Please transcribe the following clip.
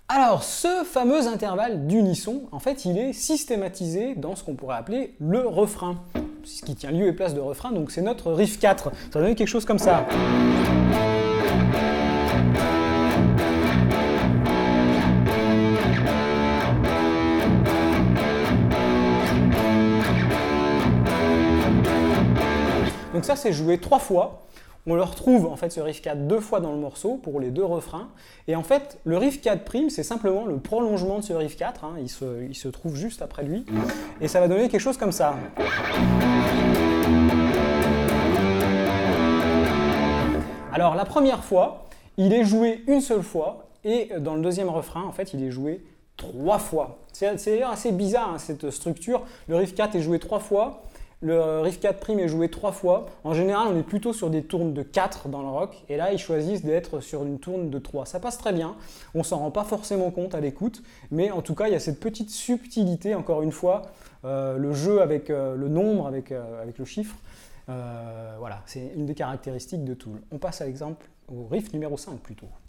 Alors, ce fameux intervalle d'unisson, en fait, il est systématisé dans ce qu'on pourrait appeler le refrain. Ce qui tient lieu et place de refrain, donc c'est notre riff 4. Ça va donner quelque chose comme ça. Donc ça, c'est joué 3 fois. On le retrouve, en fait, ce riff 4 2 fois dans le morceau pour les 2 refrains. Et en fait, le riff 4', c'est simplement le prolongement de ce riff 4. Hein. Il se trouve juste après lui. Et ça va donner quelque chose comme ça. Alors, la première fois, il est joué une seule fois. Et dans le deuxième refrain, en fait, il est joué 3 fois. C'est d'ailleurs assez bizarre, hein, cette structure. Le riff 4 est joué 3 fois. Le riff 4' est joué 3 fois. En général, on est plutôt sur des tournes de 4 dans le rock. Et là, ils choisissent d'être sur une tourne de 3. Ça passe très bien. On s'en rend pas forcément compte à l'écoute. Mais en tout cas, il y a cette petite subtilité, encore une fois. Le jeu avec le nombre, avec le chiffre. Voilà, c'est une des caractéristiques de Tool. On passe à l'exemple, au riff numéro 5 plutôt.